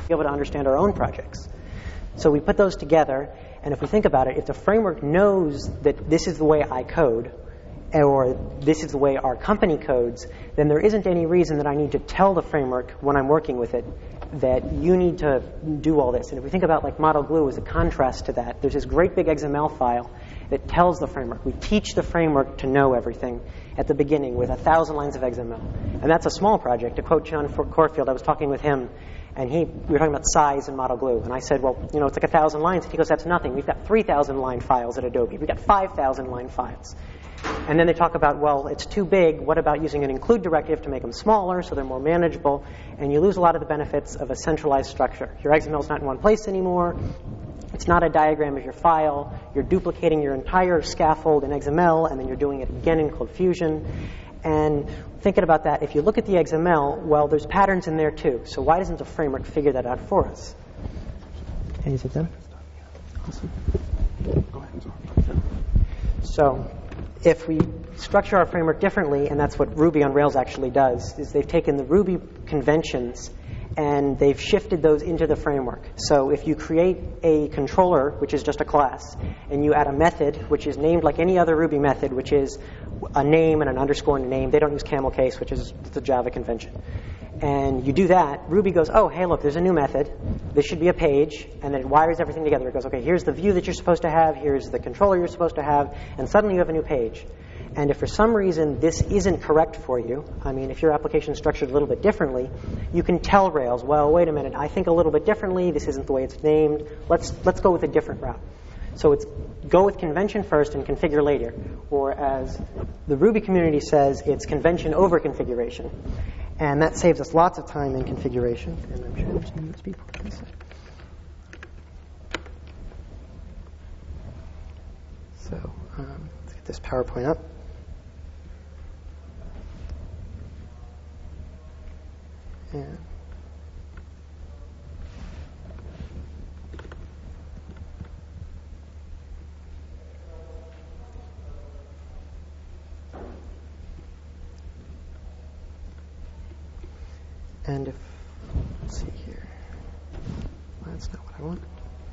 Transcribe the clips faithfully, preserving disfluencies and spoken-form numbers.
be able to understand our own projects. So we put those together, and if we think about it, if the framework knows that this is the way I code, or this is the way our company codes, then there isn't any reason that I need to tell the framework when I'm working with it that you need to do all this. And if we think about like Model Glue as a contrast to that, there's this great big X M L file that tells the framework. We teach the framework to know everything at the beginning with a thousand lines of X M L. And that's a small project. To quote John Corfield, I was talking with him, and he, we were talking about size in Model Glue. And I said, well, you know, it's like a thousand lines. And he goes, that's nothing. We've got three thousand line files at Adobe. We've got five thousand line files. And then they talk about, well, it's too big. What about using an include directive to make them smaller so they're more manageable? And you lose a lot of the benefits of a centralized structure. Your X M L is not in one place anymore. It's not a diagram of your file. You're duplicating your entire scaffold in X M L, and then you're doing it again in Cold Fusion. And thinking about that, if you look at the X M L, well, there's patterns in there too. So why doesn't the framework figure that out for us? Can you sit down? Awesome. Go ahead. So if we structure our framework differently, and that's what Ruby on Rails actually does, is they've taken the Ruby conventions and they've shifted those into the framework. So if you create a controller, which is just a class, and you add a method, which is named like any other Ruby method, which is a name and an underscore and a name. They don't use camel case, which is the Java convention. And you do that, Ruby goes, oh, hey, look, there's a new method. This should be a page. And then it wires everything together. It goes, okay, here's the view that you're supposed to have. Here's the controller you're supposed to have. And suddenly you have a new page. And if for some reason this isn't correct for you, I mean, if your application is structured a little bit differently, you can tell Rails, well, wait a minute, I think a little bit differently. This isn't the way it's named. Let's, let's go with a different route. So it's go with convention first and configure later. Or as the Ruby community says, it's convention over configuration. And that saves us lots of time in configuration. And I'm sure there's some people on this side. So um, let's get this PowerPoint up. And And if, let's see here, well, that's not what I want.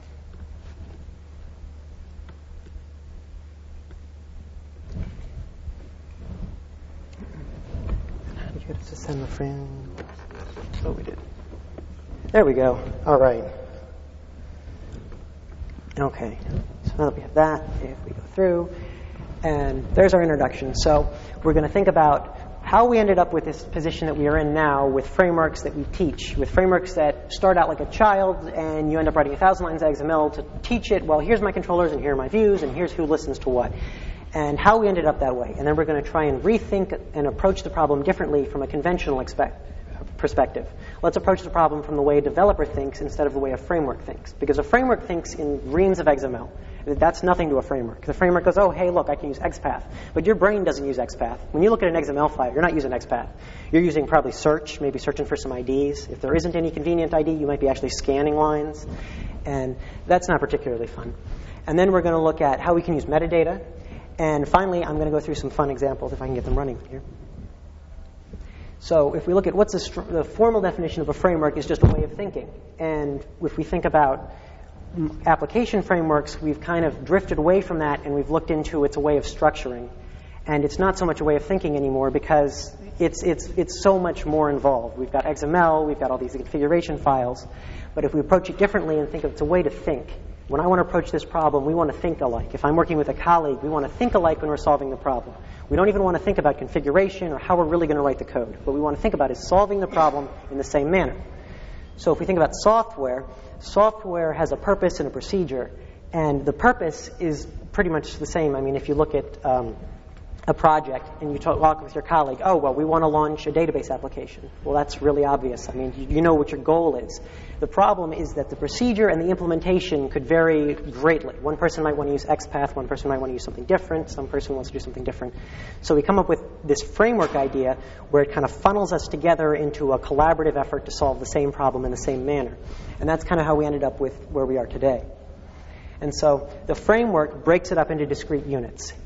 How did you get us to send the frame? Oh, we did. There we go. All right. Okay. So now that we have that, if we go through, and there's our introduction. So we're going to think about how we ended up with this position that we are in now with frameworks that we teach, with frameworks that start out like a child and you end up writing a thousand lines of X M L to teach it, well, here's my controllers and here are my views and here's who listens to what, and how we ended up that way. And then we're going to try and rethink and approach the problem differently from a conventional expect perspective. Let's approach the problem from the way a developer thinks instead of the way a framework thinks. Because a framework thinks in reams of X M L. That's nothing to a framework. The framework goes, oh, hey, look, I can use XPath. But your brain doesn't use XPath. When you look at an X M L file, you're not using XPath. You're using probably search, maybe searching for some I Ds. If there isn't any convenient I D, you might be actually scanning lines. And that's not particularly fun. And then we're going to look at how we can use metadata. And finally, I'm going to go through some fun examples if I can get them running here. So if we look at what's the, str- the formal definition of a framework is just a way of thinking. And if we think about application frameworks, we've kind of drifted away from that and we've looked into it's a way of structuring. And it's not so much a way of thinking anymore because it's, it's, it's so much more involved. We've got X M L, we've got all these configuration files. But if we approach it differently and think of it's a way to think, when I want to approach this problem, we want to think alike. If I'm working with a colleague, we want to think alike when we're solving the problem. We don't even want to think about configuration or how we're really going to write the code. What we want to think about is solving the problem in the same manner. So if we think about software, software has a purpose and a procedure, and the purpose is pretty much the same. I mean, if you look at um, a project and you talk with your colleague, oh, well, we want to launch a database application. Well, that's really obvious. I mean, you, you know what your goal is. The problem is that the procedure and the implementation could vary greatly. One person might want to use XPath, one person might want to use something different, some person wants to do something different. So we come up with this framework idea where it kind of funnels us together into a collaborative effort to solve the same problem in the same manner. And that's kind of how we ended up with where we are today. And so the framework breaks it up into discrete units.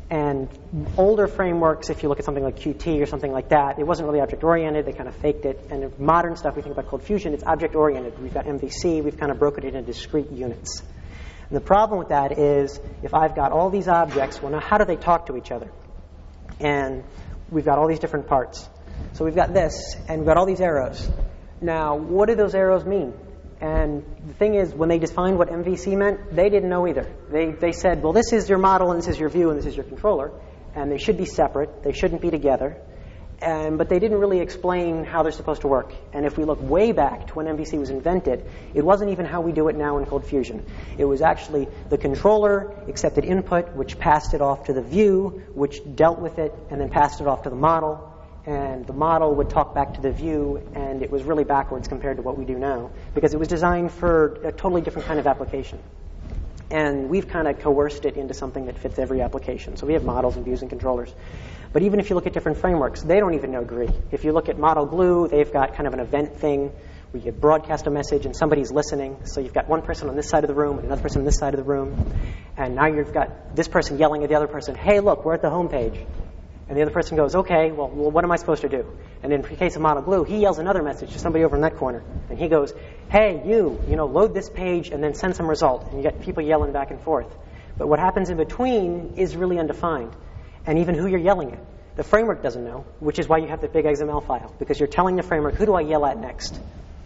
And older frameworks, if you look at something like Qt or something like that, it wasn't really object-oriented. They kind of faked it. And in modern stuff, we think about Cold Fusion, it's object-oriented. We've got M V C. We've kind of broken it into discrete units. And the problem with that is if I've got all these objects, well, now how do they talk to each other? And we've got all these different parts. So we've got this, and we've got all these arrows. Now, what do those arrows mean? And the thing is, when they defined what M V C meant, they didn't know either. They they said, well, this is your model, and this is your view, and this is your controller. And they should be separate. They shouldn't be together. And, but they didn't really explain how they're supposed to work. And if we look way back to when M V C was invented, it wasn't even how we do it now in Cold Fusion. It was actually the controller accepted input, which passed it off to the view, which dealt with it, and then passed it off to the model. And the model would talk back to the view, and it was really backwards compared to what we do now, because it was designed for a totally different kind of application. And we've kind of coerced it into something that fits every application. So we have models and views and controllers. But even if you look at different frameworks, they don't even agree. If you look at Model Glue, they've got kind of an event thing where you broadcast a message and somebody's listening. So you've got one person on this side of the room and another person on this side of the room. And now you've got this person yelling at the other person, hey, look, we're at the home page. And the other person goes, okay, well, well, what am I supposed to do? And in the case of Model Glue, he yells another message to somebody over in that corner. And he goes, hey, you, you know, load this page and then send some result. And you get people yelling back and forth. But what happens in between is really undefined. And even who you're yelling at. The framework doesn't know, which is why you have the big X M L file. Because you're telling the framework, who do I yell at next?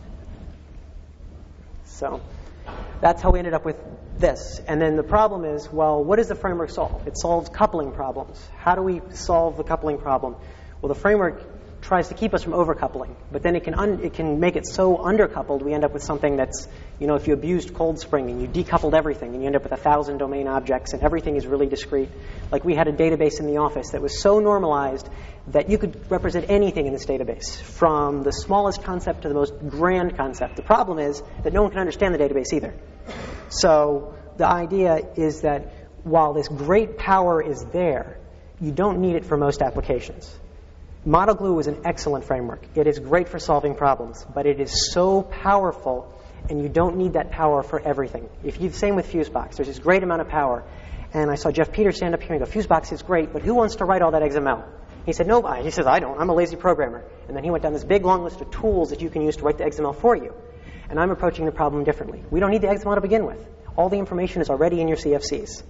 So that's how we ended up with this. And then the problem is, well, what does the framework solve? It solves coupling problems. How do we solve the coupling problem? Well, the framework tries to keep us from overcoupling, but then it can un- it can make it so undercoupled we end up with something that's, you know, if you abused Cold Spring and you decoupled everything and you end up with a thousand domain objects and everything is really discrete. Like we had a database in the office that was so normalized that you could represent anything in this database, from the smallest concept to the most grand concept. The problem is that no one can understand the database either. So the idea is that while this great power is there, you don't need it for most applications. Model Glue is an excellent framework. It is great for solving problems, but it is so powerful, and you don't need that power for everything. If you same with Fusebox, there's this great amount of power, and I saw Jeff Peters stand up here and go, Fusebox is great, but who wants to write all that X M L? He said, no, he says, I don't. I'm a lazy programmer. And then he went down this big long list of tools that you can use to write the X M L for you. And I'm approaching the problem differently. We don't need the X M L to begin with. All the information is already in your C F Cs.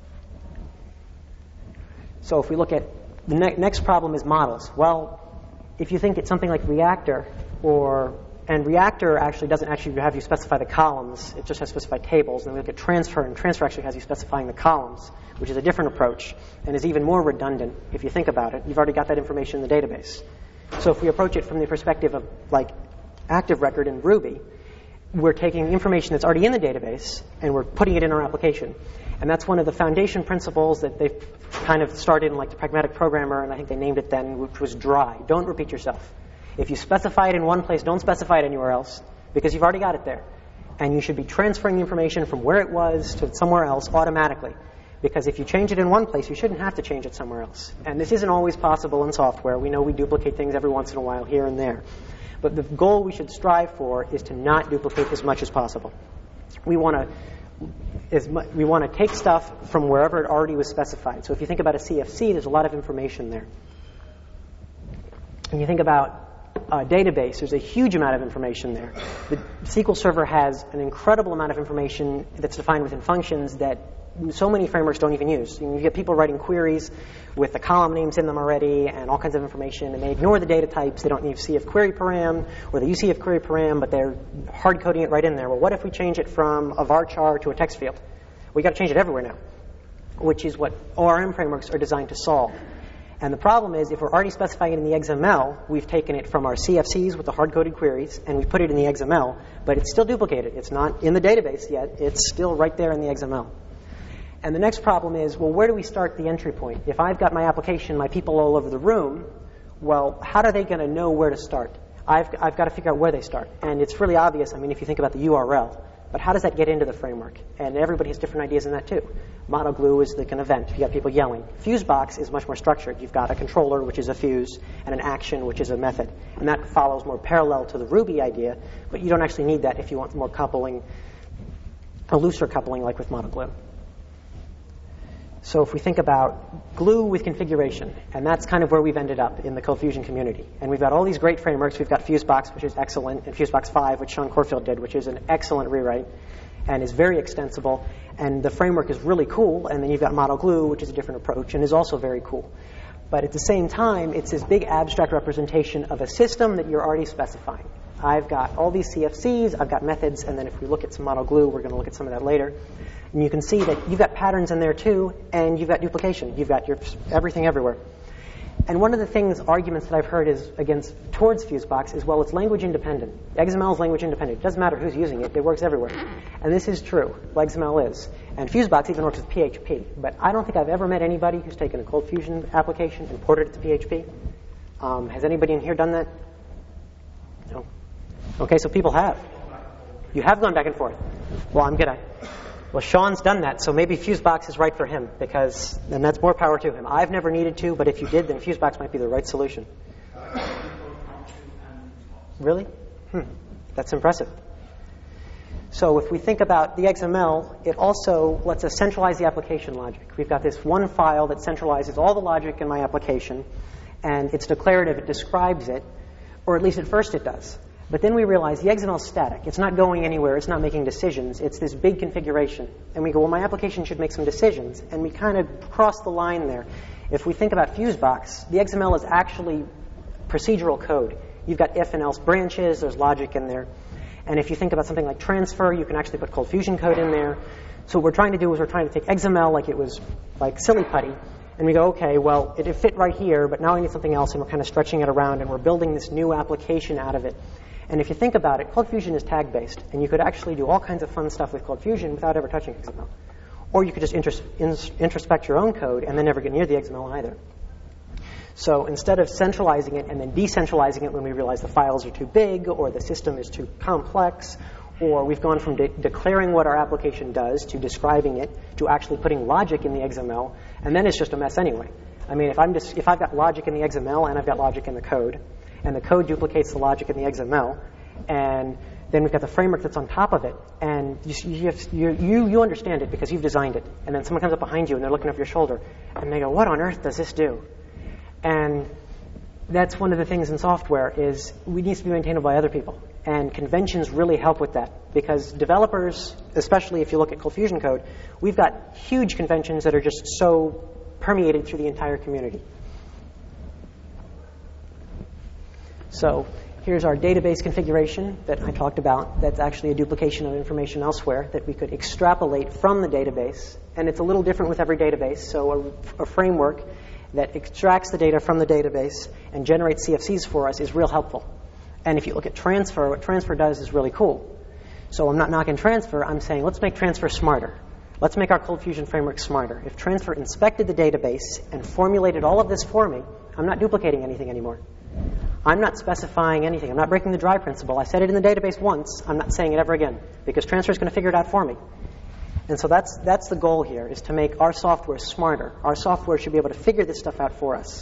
So if we look at the ne- next problem is models. Well, if you think it's something like Reactor, or and Reactor actually doesn't actually have you specify the columns. It just has specified tables. And we look at Transfer, and Transfer actually has you specifying the columns, which is a different approach and is even more redundant if you think about it. You've already got that information in the database. So if we approach it from the perspective of like Active Record in Ruby, we're taking information that's already in the database and we're putting it in our application. And that's one of the foundation principles that they've kind of started in like the Pragmatic Programmer, and I think they named it then, which was DRY. Don't repeat yourself. If you specify it in one place, don't specify it anywhere else, because you've already got it there. And you should be transferring the information from where it was to somewhere else automatically. Because if you change it in one place, you shouldn't have to change it somewhere else. And this isn't always possible in software. We know we duplicate things every once in a while here and there. But the goal we should strive for is to not duplicate as much as possible. We want to Is mu- we want to take stuff from wherever it already was specified. So if you think about a C F C, there's a lot of information there. And you think about a database, there's a huge amount of information there. The S Q L Server has an incredible amount of information that's defined within functions that so many frameworks don't even use. You get people writing queries with the column names in them already and all kinds of information, and they ignore the data types. They don't use C F query param, or they use C F query param, but they're hard coding it right in there. Well, what if we change it from a varchar to a text field? We got to change it everywhere now, which is what O R M frameworks are designed to solve. And the problem is, if we're already specifying it in the X M L, we've taken it from our C F Cs with the hard-coded queries, and we've put it in the X M L, but it's still duplicated. It's not in the database yet. It's still right there in the X M L. And the next problem is, well, where do we start the entry point? If I've got my application, my people all over the room, well, how are they going to know where to start? I've, I've got to figure out where they start. And it's really obvious, I mean, if you think about the U R L. But how does that get into the framework? And everybody has different ideas in that, too. Model Glue is like an event. You've got people yelling. Fusebox is much more structured. You've got a controller, which is a fuse, and an action, which is a method. And that follows more parallel to the Ruby idea, but you don't actually need that if you want more coupling, a looser coupling like with Model Glue. So if we think about glue with configuration, and that's kind of where we've ended up in the ColdFusion community. And we've got all these great frameworks. We've got FuseBox, which is excellent, and FuseBox five, which Sean Corfield did, which is an excellent rewrite and is very extensible. And the framework is really cool. And then you've got Model Glue, which is a different approach and is also very cool. But at the same time, it's this big abstract representation of a system that you're already specifying. I've got all these C F Cs, I've got methods, and then if we look at some Model Glue, we're going to look at some of that later. And you can see that you've got patterns in there too, and you've got duplication. You've got your everything everywhere. And one of the things, arguments that I've heard is against towards FuseBox is, well, it's language independent. X M L is language independent. It doesn't matter who's using it. It works everywhere. And this is true. X M L is. And FuseBox even works with P H P. But I don't think I've ever met anybody who's taken a ColdFusion application and ported it to P H P. Um, has anybody in here done that? No. Okay, so people have. You have gone back and forth. Well, I'm good. Well, Sean's done that, so maybe FuseBox is right for him, because then that's more power to him. I've never needed to, but if you did, then FuseBox might be the right solution. Really? Hmm. That's impressive. So if we think about the X M L, it also lets us centralize the application logic. We've got this one file that centralizes all the logic in my application, and it's declarative. It describes it, or at least at first it does. But then we realize the X M L is static. It's not going anywhere. It's not making decisions. It's this big configuration. And we go, well, my application should make some decisions. And we kind of cross the line there. If we think about FuseBox, the X M L is actually procedural code. You've got if and else branches. There's logic in there. And if you think about something like transfer, you can actually put ColdFusion code in there. So what we're trying to do is we're trying to take X M L like it was like silly putty. And we go, okay, well, it fit right here, but now I need something else. And we're kind of stretching it around. And we're building this new application out of it. And if you think about it, ColdFusion is tag-based, and you could actually do all kinds of fun stuff with ColdFusion without ever touching X M L. Or you could just intros- introspect your own code and then never get near the X M L either. So instead of centralizing it and then decentralizing it when we realize the files are too big or the system is too complex, or we've gone from de- declaring what our application does to describing it to actually putting logic in the X M L, and then it's just a mess anyway. I mean, if I'm just if I've got logic in the X M L and I've got logic in the code, and the code duplicates the logic in the X M L, and then we've got the framework that's on top of it, and you, you, have, you, you, you understand it because you've designed it, and then someone comes up behind you and they're looking over your shoulder, and they go, what on earth does this do? And that's one of the things in software is we need to be maintained by other people, and conventions really help with that, because developers, especially if you look at ColdFusion code, we've got huge conventions that are just so permeated through the entire community. So here's our database configuration that I talked about. That's actually a duplication of information elsewhere that we could extrapolate from the database. And it's a little different with every database. So a, a framework that extracts the data from the database and generates C F Cs for us is real helpful. And if you look at transfer, what transfer does is really cool. So I'm not knocking transfer. I'm saying let's make transfer smarter. Let's make our ColdFusion framework smarter. If transfer inspected the database and formulated all of this for me, I'm not duplicating anything anymore. I'm not specifying anything. I'm not breaking the dry principle. I said it in the database once. I'm not saying it ever again, because transfer is going to figure it out for me. And so that's that's the goal here, is to make our software smarter. Our software should be able to figure this stuff out for us.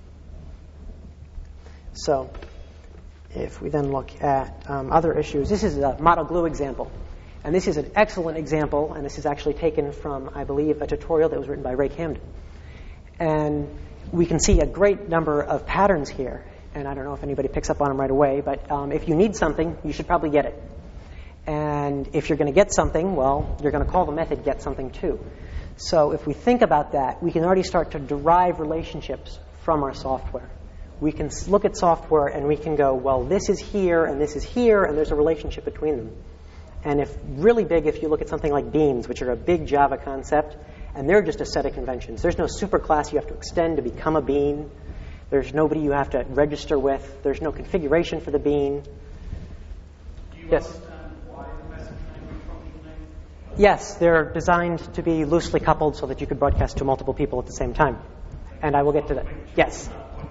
So if we then look at um, other issues, this is a Model Glue example. And this is an excellent example, and this is actually taken from, I believe, a tutorial that was written by Ray Camden. And we can see a great number of patterns here. And I don't know if anybody picks up on them right away, but um, if you need something, you should probably get it. And if you're going to get something, well, you're going to call the method get something too. So if we think about that, we can already start to derive relationships from our software. We can look at software and we can go, well, this is here and this is here, and there's a relationship between them. And if really big, if you look at something like beans, which are a big Java concept, and they're just a set of conventions. There's no superclass you have to extend to become a bean. There's nobody you have to register with. There's no configuration for the bean. Do you yes. understand why the message language function name? Yes, they're designed to be loosely coupled so that you could broadcast to multiple people at the same time. And I will get to that. Yes.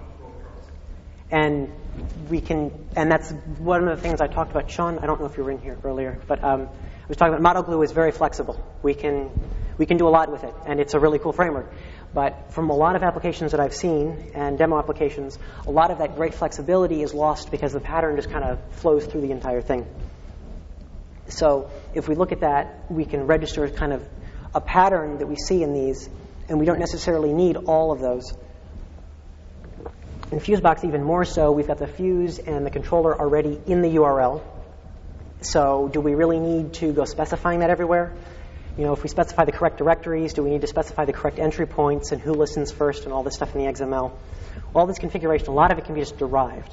And we can, and that's one of the things I talked about. Sean, I don't know if you were in here earlier, but um, I was talking about Model Glue is very flexible. We can we can do a lot with it, and it's a really cool framework. But from a lot of applications that I've seen and demo applications, a lot of that great flexibility is lost because the pattern just kind of flows through the entire thing. So if we look at that, we can register kind of a pattern that we see in these And we don't necessarily need all of those. In Fusebox, even more so, we've got the fuse and the controller already in the U R L. So do we really need to go specifying that everywhere? You know, if we specify the correct directories, do we need to specify the correct entry points and who listens first and all this stuff in the X M L? All this configuration, a lot of it can be just derived.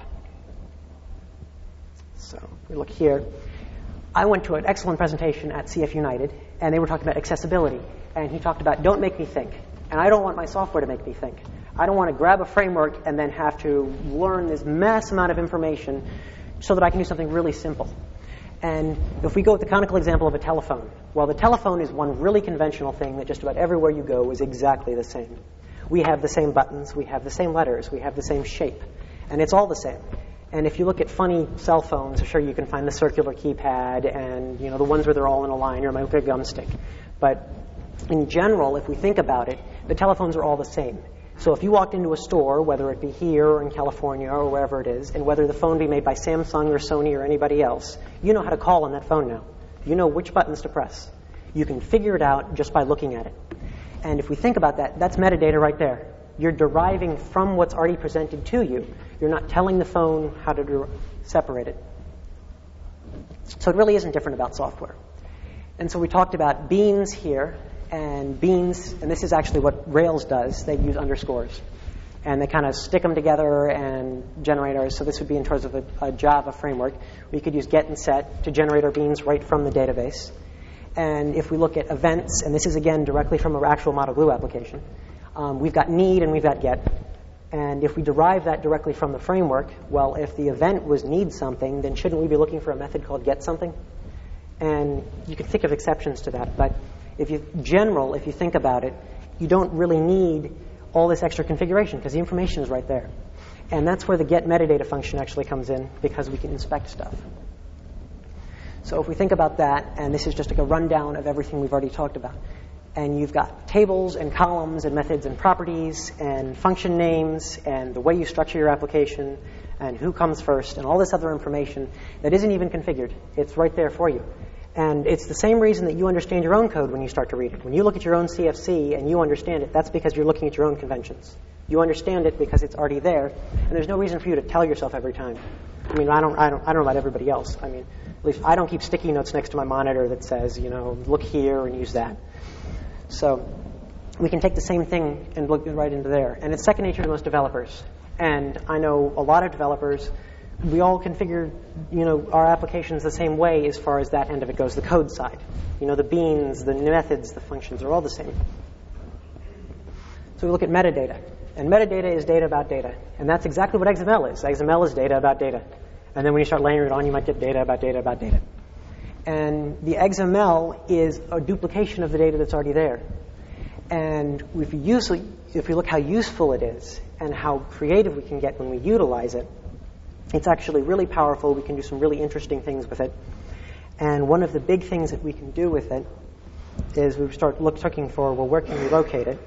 So we look here. I went to an excellent presentation at C F United, and they were talking about accessibility. And he talked about, don't make me think. And I don't want my software to make me think. I don't want to grab a framework and then have to learn this mass amount of information so that I can do something really simple. And if we go with the canonical example of a telephone, well, the telephone is one really conventional thing that just about everywhere you go is exactly the same. We have the same buttons, we have the same letters, we have the same shape, and it's all the same. And if you look at funny cell phones, sure, you can find the circular keypad and, you know, the ones where they're all in a line, or might look like a gum stick. But in general, if we think about it, the telephones are all the same. So if you walked into a store, whether it be here or in California or wherever it is, and whether the phone be made by Samsung or Sony or anybody else, you know how to call on that phone now. You know which buttons to press. You can figure it out just by looking at it. And if we think about that, that's metadata right there. You're deriving from what's already presented to you. You're not telling the phone how to der- separate it. So it really isn't different about software. And so we talked about beans here, and beans, and this is actually what Rails does. They use underscores. And they kind of stick them together and generate ours. So this would be in terms of a, a Java framework. We could use get and set to generate our beans right from the database. And if we look at events, and this is, again, directly from our actual Model Glue application, um, we've got need and we've got get. And if we derive that directly from the framework, well, if the event was need something, then shouldn't we be looking for a method called get something? And you can think of exceptions to that. But if you general, if you think about it, you don't really need all this extra configuration because the information is right there. And that's where the get metadata function actually comes in, because we can inspect stuff. So if we think about that, and this is just like a rundown of everything we've already talked about, and you've got tables and columns and methods and properties and function names and the way you structure your application and who comes first and all this other information that isn't even configured. It's right there for you. And it's the same reason that you understand your own code when you start to read it. When you look at your own C F C and you understand it, that's because you're looking at your own conventions. You understand it because it's already there, and there's no reason for you to tell yourself every time. I mean, I don't, I don't, I don't know about everybody else. I mean, at least I don't keep sticky notes next to my monitor that says, you know, look here and use that. So we can take the same thing and look right into there. And it's second nature to most developers. And I know a lot of developers, we all configure, you know, our applications the same way as far as that end of it goes, the code side. You know, the beans, the methods, the functions are all the same. So we look at metadata. And metadata is data about data. And that's exactly what X M L is. X M L is data about data. And then when you start layering it on, you might get data about data about data. And the X M L is a duplication of the data that's already there. And if we, use, if we look how useful it is and how creative we can get when we utilize it, it's actually really powerful. We can do some really interesting things with it. And one of the big things that we can do with it is we start look, looking for, well, where can we locate it?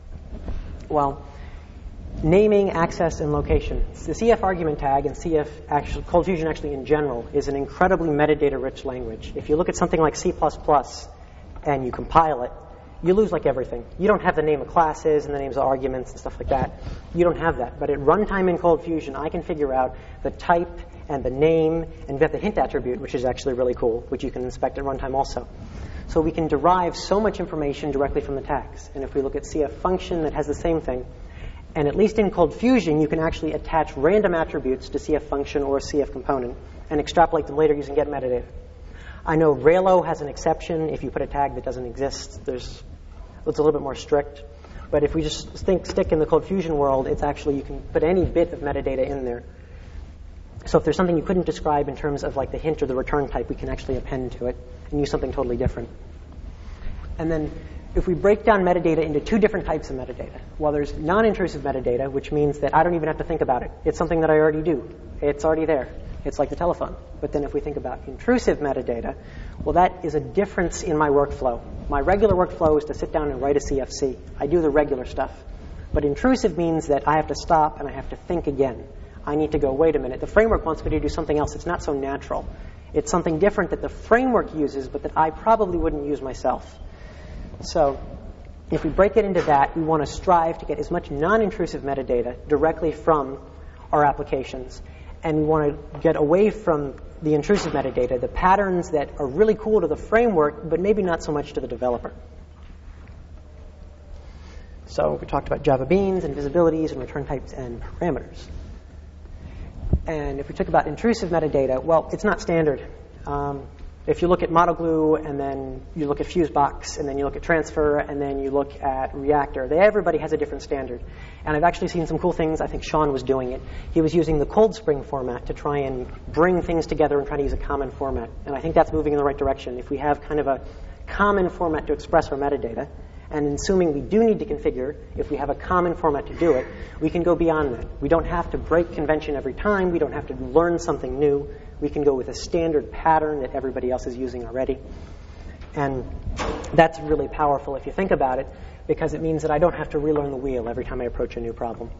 Well, naming, access, and location. The C F argument tag and C F actually, Cold Fusion actually in general is an incredibly metadata-rich language. If you look at something like C plus plus and you compile it, you lose like everything. You don't have the name of classes and the names of arguments and stuff like that. You don't have that. But at runtime in Cold Fusion, I can figure out the type and the name, and we have the hint attribute, which is actually really cool, which you can inspect at runtime also. So we can derive so much information directly from the tags. And if we look at C F function that has the same thing, and at least in Cold Fusion, you can actually attach random attributes to C F function or C F component and extrapolate them later using get metadata. I know Raylo has an exception if you put a tag that doesn't exist. There's, it's a little bit more strict. But if we just think, stick in the Cold Fusion world, it's actually, you can put any bit of metadata in there. So if there's something you couldn't describe in terms of like the hint or the return type, we can actually append to it and use something totally different. And then if we break down metadata into two different types of metadata, well, there's non-intrusive metadata, which means that I don't even have to think about it. It's something that I already do. It's already there. It's like the telephone. But then if we think about intrusive metadata, well, that is a difference in my workflow. My regular workflow is to sit down and write a C F C. I do the regular stuff. But intrusive means that I have to stop and I have to think again. I need to go, wait a minute, the framework wants me to do something else. It's not so natural. It's something different that the framework uses, but that I probably wouldn't use myself. So if we break it into that, we want to strive to get as much non-intrusive metadata directly from our applications. And we want to get away from the intrusive metadata, the patterns that are really cool to the framework, but maybe not so much to the developer. So we talked about Java beans and visibilities and return types and parameters. And if we talk about intrusive metadata, well, it's not standard. Um, if you look at Model Glue, and then you look at Fusebox, and then you look at Transfer, and then you look at Reactor, they, everybody has a different standard. And I've actually seen some cool things. I think Sean was doing it. He was using the Cold Spring format to try and bring things together and try to use a common format. And I think that's moving in the right direction. If we have kind of a common format to express our metadata, and assuming we do need to configure, if we have a common format to do it, we can go beyond that. We don't have to break convention every time. We don't have to learn something new. We can go with a standard pattern that everybody else is using already. And that's really powerful if you think about it, because it means that I don't have to relearn the wheel every time I approach a new problem.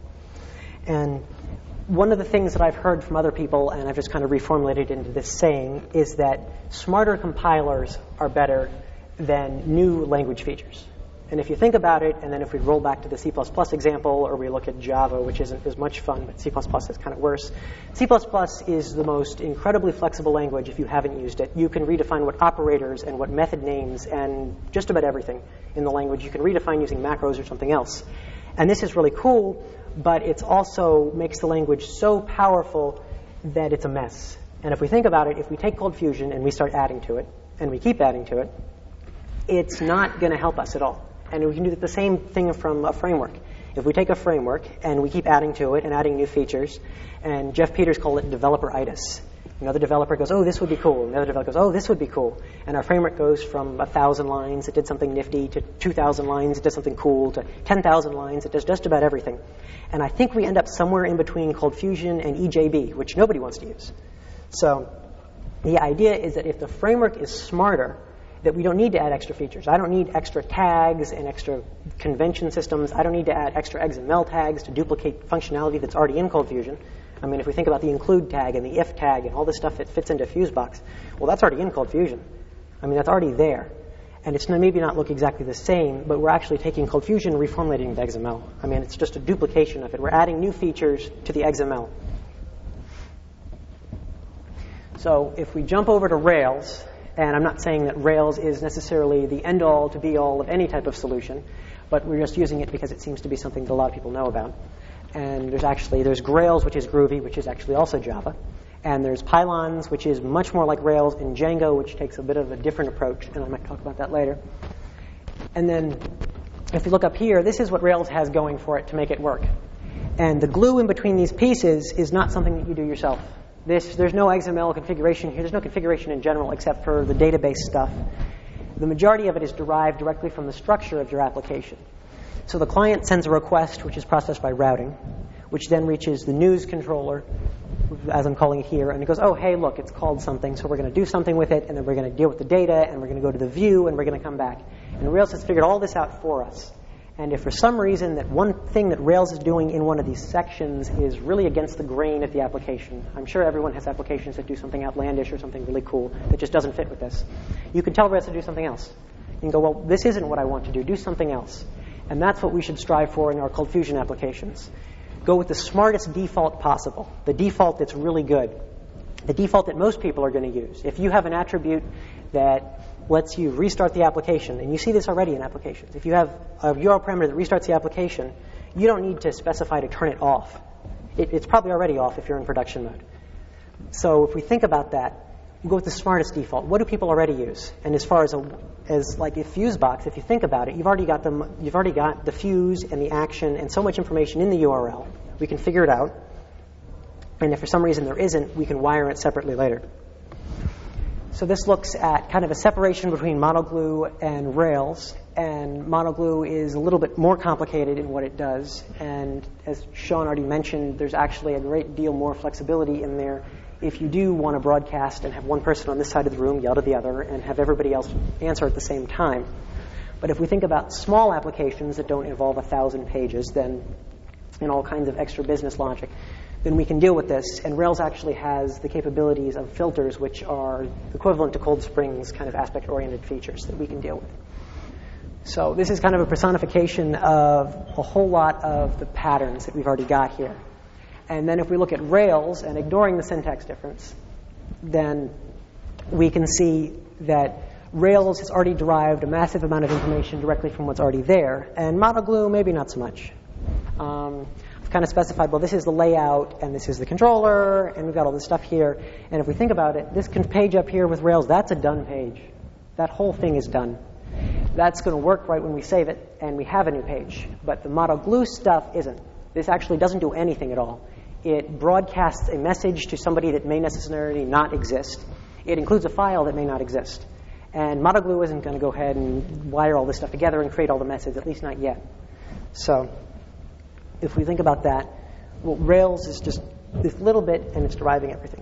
And one of the things that I've heard from other people, and I've just kind of reformulated into this saying, is that smarter compilers are better than new language features. And if you think about it, and then if we roll back to the C plus plus example, or we look at Java, which isn't as much fun, but C plus plus is kind of worse. C plus plus is the most incredibly flexible language if you haven't used it. You can redefine what operators and what method names and just about everything in the language you can redefine using macros or something else. And this is really cool, but it also makes the language so powerful that it's a mess. And if we think about it, if we take Cold Fusion and we start adding to it, and we keep adding to it, it's not going to help us at all. And we can do the same thing from a framework. If we take a framework and we keep adding to it and adding new features, and Jeff Peters called it developer-itis. Another developer goes, oh, this would be cool. Another developer goes, oh, this would be cool. And our framework goes from one thousand lines, it did something nifty, to two thousand lines, it does something cool, to ten thousand lines, it does just about everything. And I think we end up somewhere in between Cold Fusion and E J B, which nobody wants to use. So the idea is that if the framework is smarter, that we don't need to add extra features. I don't need extra tags and extra convention systems. I don't need to add extra X M L tags to duplicate functionality that's already in Cold Fusion. I mean, if we think about the include tag and the if tag and all this stuff that fits into Fusebox, well, that's already in Cold Fusion. I mean, that's already there. And it's maybe not look exactly the same, but we're actually taking Cold Fusion and reformulating the X M L. I mean, it's just a duplication of it. We're adding new features to the X M L. So if we jump over to Rails, and I'm not saying that Rails is necessarily the end-all to be-all of any type of solution, but we're just using it because it seems to be something that a lot of people know about. And there's actually, there's Grails, which is Groovy, which is actually also Java. And there's Pylons, which is much more like Rails, and Django, which takes a bit of a different approach, and I might talk about that later. And then if you look up here, this is what Rails has going for it to make it work. And the glue in between these pieces is not something that you do yourself. This, there's no X M L configuration here. There's no configuration in general except for the database stuff. The majority of it is derived directly from the structure of your application. So the client sends a request, which is processed by routing, which then reaches the news controller, as I'm calling it here, and it goes, oh, hey, look, it's called something, so we're going to do something with it, and then we're going to deal with the data, and we're going to go to the view, and we're going to come back. And Rails has figured all this out for us. And if for some reason that one thing that Rails is doing in one of these sections is really against the grain of the application, I'm sure everyone has applications that do something outlandish or something really cool that just doesn't fit with this. You can tell Rails to do something else. You can go, well, this isn't what I want to do. Do something else. And that's what we should strive for in our Cold Fusion applications. Go with the smartest default possible, the default that's really good, the default that most people are going to use. If you have an attribute that lets you restart the application, and you see this already in applications. If you have a U R L parameter that restarts the application, you don't need to specify to turn it off. It, it's probably already off if you're in production mode. So if we think about that, we go with the smartest default. What do people already use? And as far as a, as like a Fusebox, if you think about it, you've already got the you've already got the fuse and the action and so much information in the U R L. We can figure it out. And if for some reason there isn't, we can wire it separately later. So this looks at kind of a separation between Model Glue and Rails. And Model Glue is a little bit more complicated in what it does. And as Sean already mentioned, there's actually a great deal more flexibility in there if you do want to broadcast and have one person on this side of the room yell to the other and have everybody else answer at the same time. But if we think about small applications that don't involve a thousand pages, then and all kinds of extra business logic, then we can deal with this. And Rails actually has the capabilities of filters, which are equivalent to Cold Spring's kind of aspect-oriented features that we can deal with. So this is kind of a personification of a whole lot of the patterns that we've already got here. And then if we look at Rails, and ignoring the syntax difference, then we can see that Rails has already derived a massive amount of information directly from what's already there. And Model Glue, maybe not so much. Um, I've kind of specified, well, this is the layout, and this is the controller, and we've got all this stuff here. And if we think about it, this page up here with Rails, that's a done page. That whole thing is done. That's going to work right when we save it, and we have a new page. But the Model Glue stuff isn't. This actually doesn't do anything at all. It broadcasts a message to somebody that may necessarily not exist. It includes a file that may not exist. And Model Glue isn't going to go ahead and wire all this stuff together and create all the methods, at least not yet. So if we think about that, well, Rails is just this little bit, and it's deriving everything.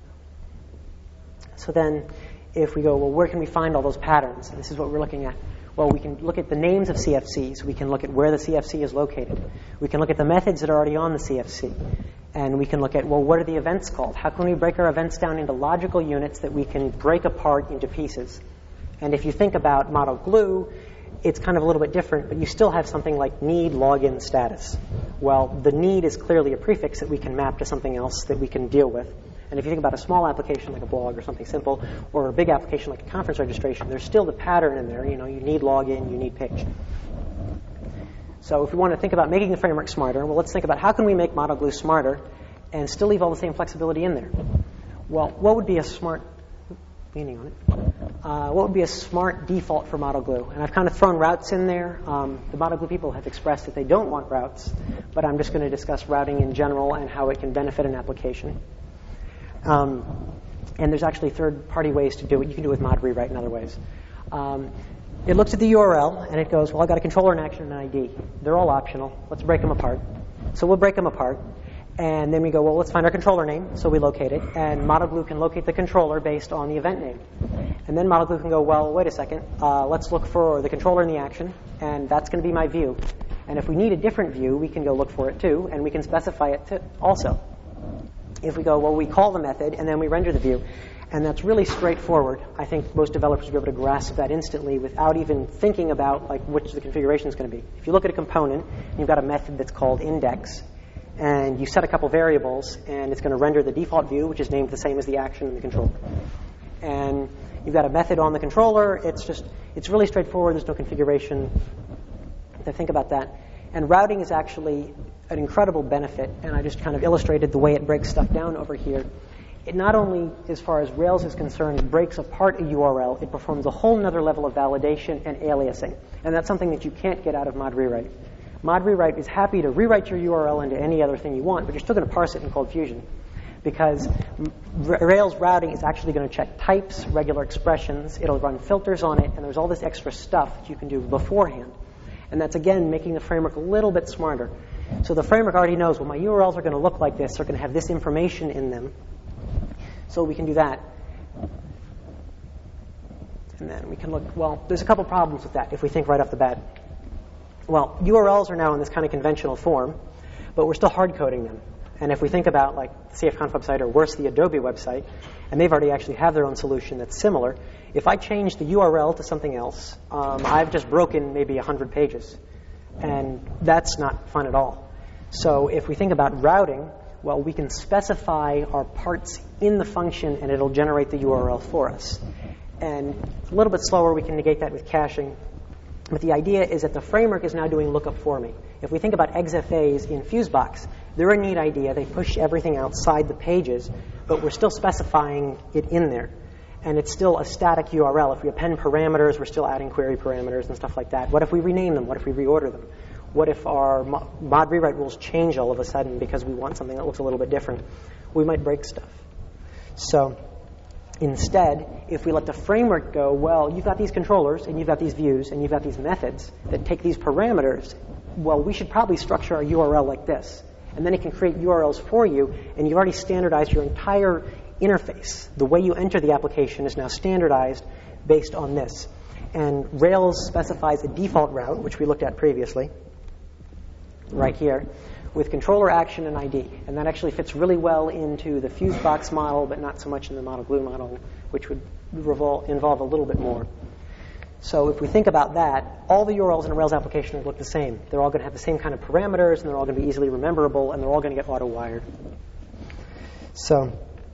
So then if we go, well, where can we find all those patterns? And this is what we're looking at. Well, we can look at the names of C F Cs. We can look at where the C F C is located. We can look at the methods that are already on the C F C. And we can look at, well, what are the events called? How can we break our events down into logical units that we can break apart into pieces? And if you think about Model Glue, it's kind of a little bit different, but you still have something like need login status. Well, the need is clearly a prefix that we can map to something else that we can deal with. And if you think about a small application like a blog or something simple, or a big application like a conference registration, there's still the pattern in there. You know, you need login, you need page. So if we want to think about making the framework smarter, well, let's think about how can we make Model Glue smarter and still leave all the same flexibility in there. Well, what would be a smart leaning on it? Uh, what would be a smart default for Model Glue? And I've kind of thrown routes in there. Um, the Model Glue people have expressed that they don't want routes, but I'm just going to discuss routing in general and how it can benefit an application. Um, and there's actually third-party ways to do it. You can do it with mod rewrite and other ways. Um, it looks at the U R L, and it goes, well, I've got a controller, an action, and an I D. They're all optional. Let's break them apart. So we'll break them apart. And then we go, well, let's find our controller name. So we locate it. And Model Glue can locate the controller based on the event name. And then Model Glue can go, well, wait a second. Uh, let's look for the controller and the action. And that's going to be my view. And if we need a different view, we can go look for it too. And we can specify it too also. If we go, well, we call the method, and then we render the view. And that's really straightforward. I think most developers will be able to grasp that instantly without even thinking about like which the configuration is going to be. If you look at a component, you've got a method that's called index, and you set a couple variables, and it's going to render the default view, which is named the same as the action and the controller. And you've got a method on the controller. It's just, it's really straightforward. There's no configuration to think about that. And routing is actually an incredible benefit, and I just kind of illustrated the way it breaks stuff down over here. It not only, as far as Rails is concerned, it breaks apart a U R L, it performs a whole other level of validation and aliasing. And that's something that you can't get out of mod rewrite. Mod rewrite is happy to rewrite your U R L into any other thing you want, but you're still going to parse it in Cold Fusion. Because Rails routing is actually going to check types, regular expressions, it'll run filters on it, and there's all this extra stuff that you can do beforehand. And that's, again, making the framework a little bit smarter. So the framework already knows, well, my U R Ls are going to look like this. They're going to have this information in them. So we can do that. And then we can look, well, there's a couple problems with that if we think right off the bat. Well, U R Ls are now in this kind of conventional form, but we're still hard coding them. And if we think about like the C F Conf website or worse, the Adobe website, and they've already actually have their own solution that's similar, if I change the U R L to something else, um, I've just broken maybe one hundred pages. And that's not fun at all. So if we think about routing, well, we can specify our parts in the function, and it'll generate the U R L for us. And a little bit slower, we can negate that with caching. But the idea is that the framework is now doing lookup for me. If we think about X F As in Fusebox, they're a neat idea. They push everything outside the pages, but we're still specifying it in there. And it's still a static U R L. If we append parameters, we're still adding query parameters and stuff like that. What if we rename them? What if we reorder them? What if our mod rewrite rules change all of a sudden because we want something that looks a little bit different? We might break stuff. So instead, if we let the framework go, well, you've got these controllers, and you've got these views, and you've got these methods that take these parameters, well, we should probably structure our U R L like this. And then it can create U R Ls for you, and you've already standardized your entire interface. The way you enter the application is now standardized based on this. And Rails specifies a default route, which we looked at previously, right here, with controller, action, and I D. And that actually fits really well into the Fusebox model, but not so much in the Model Glue model, which would revol- involve a little bit more. So if we think about that, all the U R Ls in a Rails application look the same. They're all going to have the same kind of parameters, and they're all going to be easily rememberable, and they're all going to get auto-wired. So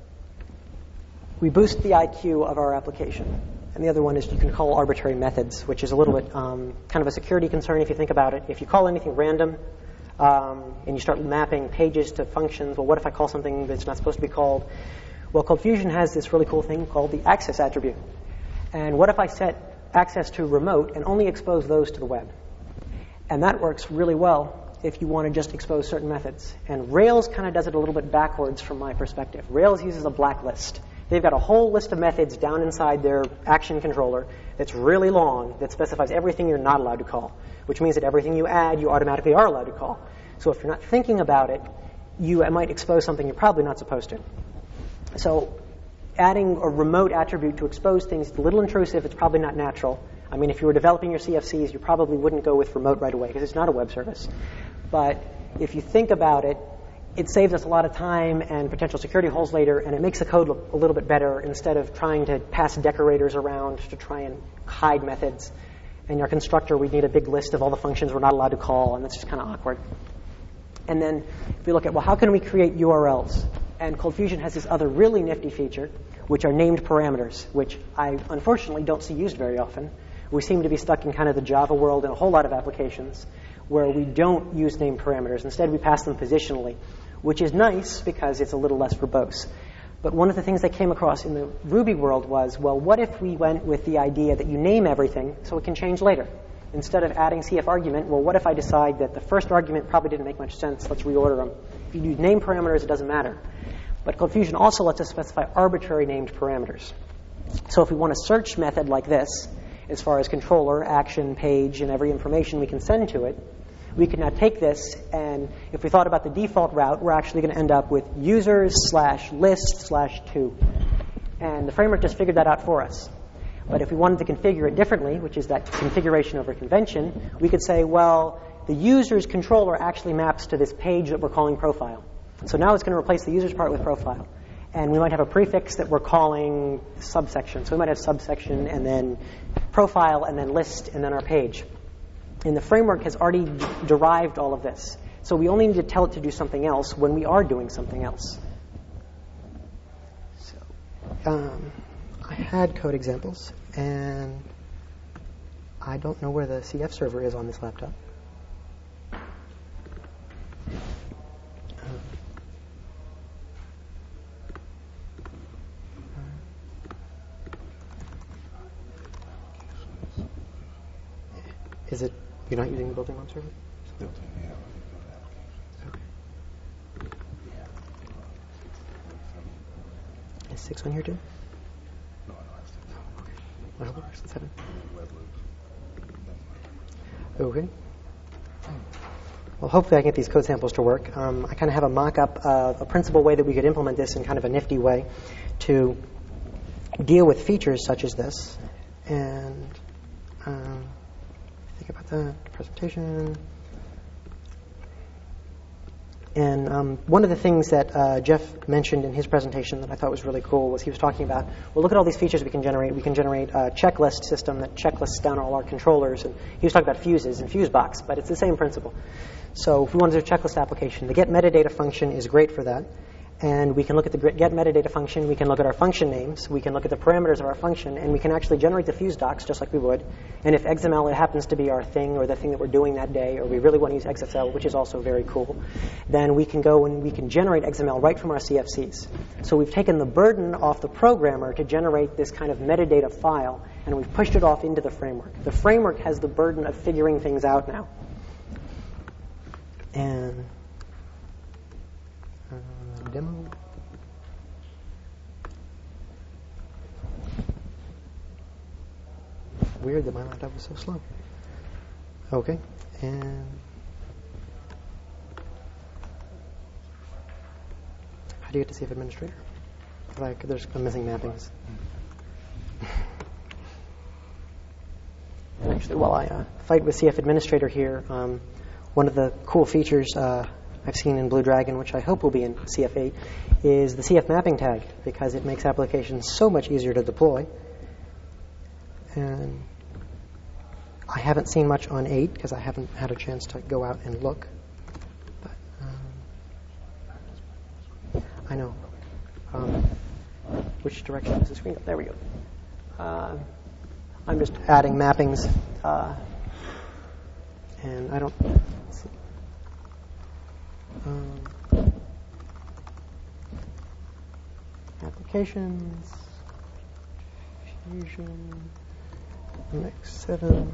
we boost the I Q of our application. And the other one is you can call arbitrary methods, which is a little bit um, kind of a security concern if you think about it. If you call anything random um, and you start mapping pages to functions, well, what if I call something that's not supposed to be called? Well, ColdFusion has this really cool thing called the access attribute. And what if I set access to remote and only expose those to the web? And that works really well if you want to just expose certain methods. And Rails kind of does it a little bit backwards from my perspective. Rails uses a blacklist. They've got a whole list of methods down inside their action controller that's really long that specifies everything you're not allowed to call, which means that everything you add, you automatically are allowed to call. So if you're not thinking about it, you might expose something you're probably not supposed to. So adding a remote attribute to expose things is a little intrusive. It's probably not natural. I mean, if you were developing your C F Cs, you probably wouldn't go with remote right away because it's not a web service. But if you think about it, it saves us a lot of time and potential security holes later, and it makes the code look a little bit better instead of trying to pass decorators around to try and hide methods. In our constructor, we need a big list of all the functions we're not allowed to call, and that's just kind of awkward. And then if we look at, well, how can we create U R Ls? And ColdFusion has this other really nifty feature, which are named parameters, which I unfortunately don't see used very often. We seem to be stuck in kind of the Java world in a whole lot of applications where we don't use named parameters. Instead, we pass them positionally, which is nice because it's a little less verbose. But one of the things I came across in the Ruby world was, well, what if we went with the idea that you name everything so it can change later? Instead of adding C F argument, well, what if I decide that the first argument probably didn't make much sense? Let's reorder them. If you use name parameters, it doesn't matter. But ColdFusion also lets us specify arbitrary named parameters. So if we want a search method like this, as far as controller, action, page, and every information we can send to it, we can now take this, and if we thought about the default route, we're actually going to end up with users slash list slash two. And the framework just figured that out for us. But if we wanted to configure it differently, which is that configuration over convention, we could say, well, the user's controller actually maps to this page that we're calling profile. So now it's going to replace the user's part with profile. And we might have a prefix that we're calling subsection. So we might have subsection and then profile and then list and then our page. And the framework has already d- derived all of this. So we only need to tell it to do something else when we are doing something else. So um, I had code examples, and I don't know where the C F server is on this laptop. Is it, you're not using the built-in web server? Built-in, yeah. Okay. Is six on here too? No, no, that's it. Oh, okay. I hope it works in seven. Web loops. Okay. Well, hopefully I can get these code samples to work. Um, I kind of have a mock-up of a principal way that we could implement this in kind of a nifty way to deal with features such as this. And um, think about that. Presentation. And um, one of the things that uh, Jeff mentioned in his presentation that I thought was really cool was he was talking about, well, look at all these features we can generate. We can generate a checklist system that checklists down all our controllers. And he was talking about fuses and Fusebox, but it's the same principle. So if we want to do a checklist application, the get metadata function is great for that. And we can look at the get metadata function. We can look at our function names. We can look at the parameters of our function. And we can actually generate the fuse docs just like we would. And if X M L happens to be our thing or the thing that we're doing that day, or we really want to use X S L, which is also very cool, then we can go and we can generate X M L right from our C F Cs. So we've taken the burden off the programmer to generate this kind of metadata file, and we've pushed it off into the framework. The framework has the burden of figuring things out now. And uh, demo. Weird that my laptop was so slow. Okay, and how do you get to C F administrator? Like, there's I'm missing mappings. And actually, while I uh, fight with C F administrator here, um, one of the cool features uh, I've seen in Blue Dragon, which I hope will be in C F eight, is the C F mapping tag, because it makes applications so much easier to deploy. And I haven't seen much on eight because I haven't had a chance to go out and look. But, um, I know. Um, which direction is the screen? There we go. Uh, I'm just adding mappings. Uh, and I don't... Let's see. Um, applications, Fusion, M X seven.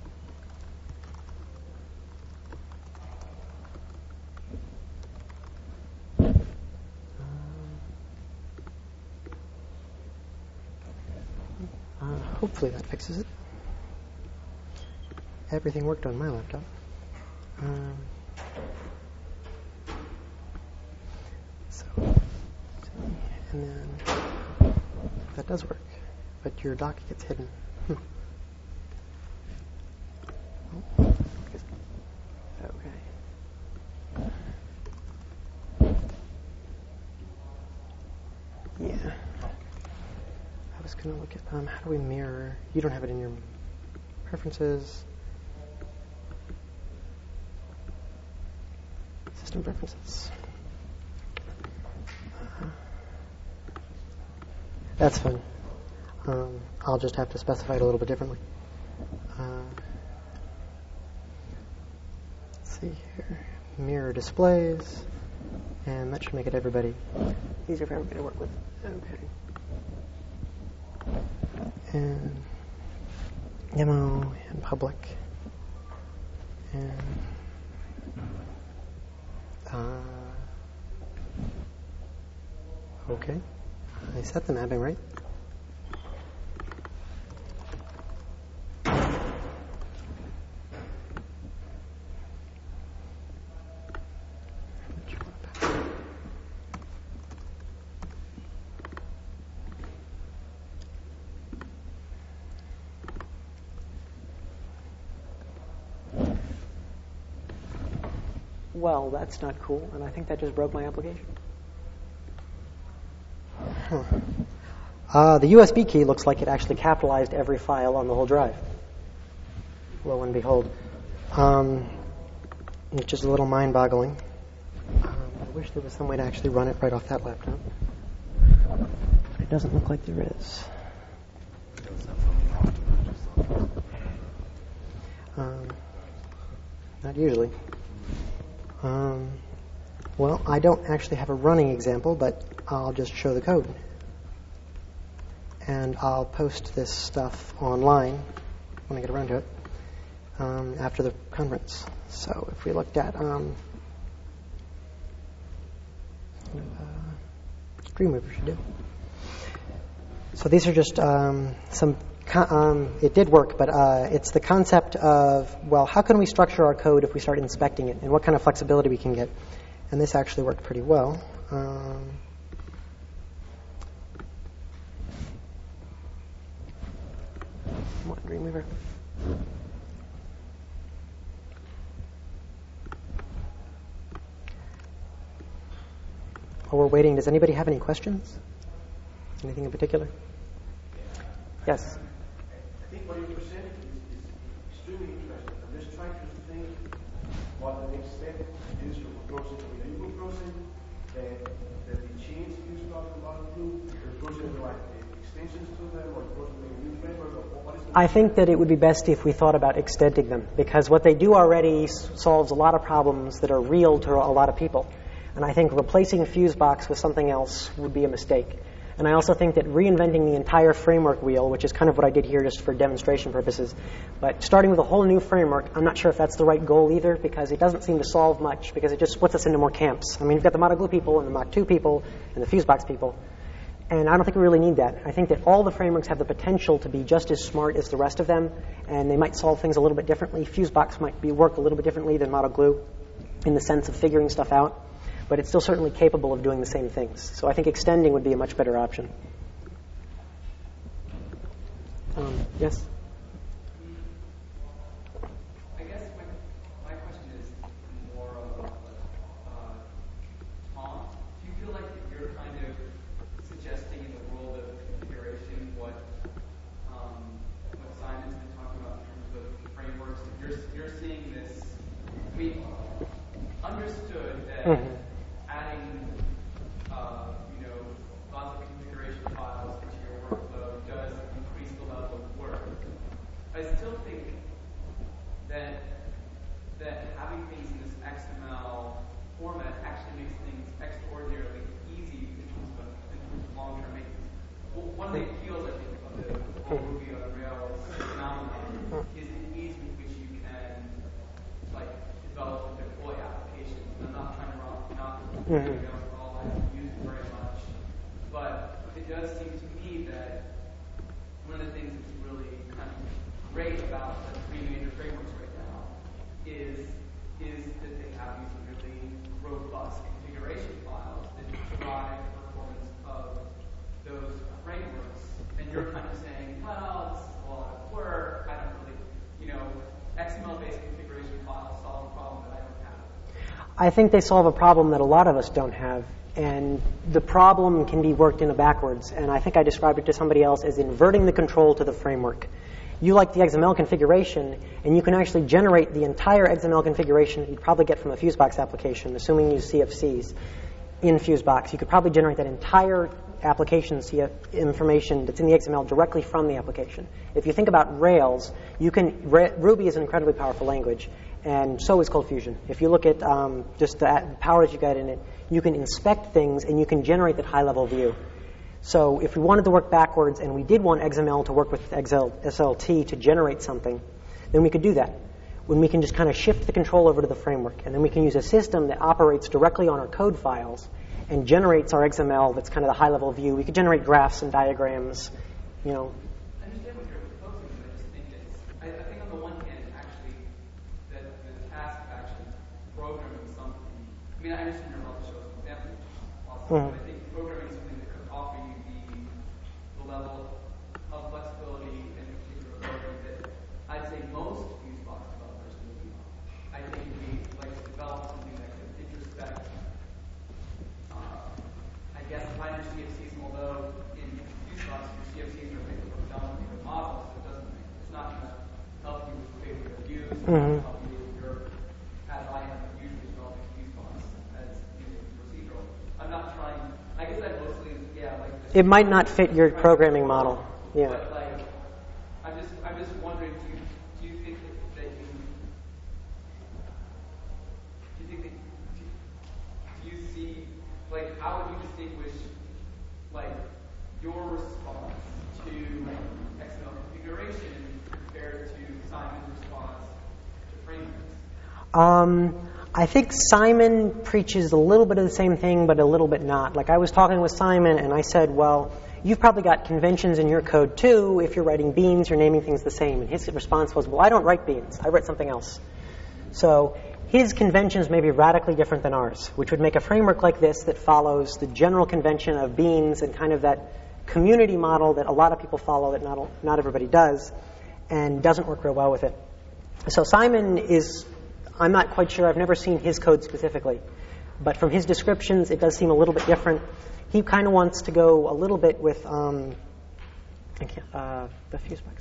Uh, hopefully that fixes it. Everything worked on my laptop. Um, so, and then that does work, but your dock gets hidden. Hmm. Oh, okay. Yeah. I was going to look at um, how do we mirror? You don't have it in your preferences. System preferences. Uh-huh. That's fine. Um, I'll just have to specify it a little bit differently. Uh, let's see here. Mirror displays. And that should make it everybody easier for everybody to work with. Okay. And demo and public. And uh, okay. I set the mapping right. Well, that's not cool, and I think that just broke my application. Huh. Uh, the U S B key looks like it actually capitalized every file on the whole drive. Lo and behold. Um, which is a little mind-boggling. Um, I wish there was some way to actually run it right off that laptop. But it doesn't look like there is. Um, not usually. Um, well, I don't actually have a running example, but I'll just show the code. And I'll post this stuff online when I get around to it um, after the conference. So if we looked at um, uh, Dreamweaver should do. So these are just um, some, con- um, it did work, but uh, it's the concept of, well, how can we structure our code if we start inspecting it, and what kind of flexibility we can get. And this actually worked pretty well. Um, come on, Dreamweaver. While we're waiting, does anybody have any questions? Anything in particular? Yes. I think what you presented is, is extremely interesting. I'm just trying to think what the next step is for proposing. I mean, are you proposing that, that we change use block and model two? Or proposing like extensions to them, or proposing a new framework? Or what is the I think that it would be best if we thought about extending them, because what they do already s- solves a lot of problems that are real to a lot of people. And I think replacing Fusebox with something else would be a mistake. And I also think that reinventing the entire framework wheel, which is kind of what I did here just for demonstration purposes, but starting with a whole new framework, I'm not sure if that's the right goal either, because it doesn't seem to solve much, because it just splits us into more camps. I mean, you've got the Model Glue people and the Mach two people and the Fusebox people. And I don't think we really need that. I think that all the frameworks have the potential to be just as smart as the rest of them, and they might solve things a little bit differently. Fusebox might be work a little bit differently than Model Glue in the sense of figuring stuff out. But it's still certainly capable of doing the same things. So I think extending would be a much better option. Um, yes? I guess my, my question is more of, uh, Tom, do you feel like you're kind of suggesting in the world of configuration what, um, what Simon's been talking about in terms of framework I still think that that having things in this X M L format actually makes things extraordinarily easy in terms of, in terms of long-term maintenance. Well, one of the appeals, I think, of the whole Ruby on Rails phenomenon is the ease with which you can like develop and deploy applications. And I'm not trying to rock, not mm-hmm. Rails at all. I don't use it very much, but it does seem to me that one of the things that's really kind of great about the three major frameworks right now is is that they have these really robust configuration files that drive the performance of those frameworks. And you're kind of saying, well, this is a lot of work. I don't really, you know, X M L-based configuration files solve a problem that I don't have. I think they solve a problem that a lot of us don't have. And the problem can be worked in a backwards. And I think I described it to somebody else as inverting the control to the framework. You like the X M L configuration, and you can actually generate the entire X M L configuration that you'd probably get from a Fusebox application, assuming you use C F Cs in Fusebox. You could probably generate that entire application C F information that's in the X M L directly from the application. If you think about Rails, you can Ra- Ruby is an incredibly powerful language, and so is Cold Fusion. If you look at um, just the power that you got in it, you can inspect things, and you can generate that high-level view. So if we wanted to work backwards and we did want X M L to work with X L T to generate something, then we could do that. When we can just kind of shift the control over to the framework. And then we can use a system that operates directly on our code files and generates our X M L that's kind of the high-level view. We could generate graphs and diagrams, you know. I understand what you're proposing, but I just think it's, I, I think on the one hand, actually, that the task of actually programming something, I mean, I understand you're about to show some examples, which is awesome, mm-hmm. but I think programming something that could offer you the, the level of flexibility and configurability that I'd say most Fusebox developers would be on. I think we like to develop something that can introspect, uh, I guess, minor C F Cs, although in Fusebox, your C F Cs are made from predominantly the models, so it doesn't, it's not going to help you with favorite views, it's mm-hmm. not going to help you with your, as I am usually developing Fusebox as using procedural. I'm not trying, I guess I mostly, yeah, like. It might not fit your programming model. Yeah. But like, I'm just, I'm just wondering, do you, do you think that, that you, do you think that, do, do you see, like, how would you distinguish, like, your response to X M L configuration compared to Simon's response to frameworks? Um, I think Simon preaches a little bit of the same thing, but a little bit not. Like I was talking with Simon, and I said, well, you've probably got conventions in your code too. If you're writing beans, you're naming things the same. And his response was, well, I don't write beans. I write something else. So his conventions may be radically different than ours, which would make a framework like this that follows the general convention of beans and kind of that community model that a lot of people follow that not, not everybody does, and doesn't work real well with it. So Simon is... I'm not quite sure. I've never seen his code specifically. But from his descriptions, it does seem a little bit different. He kind of wants to go a little bit with um, I can't, uh, the Fusebox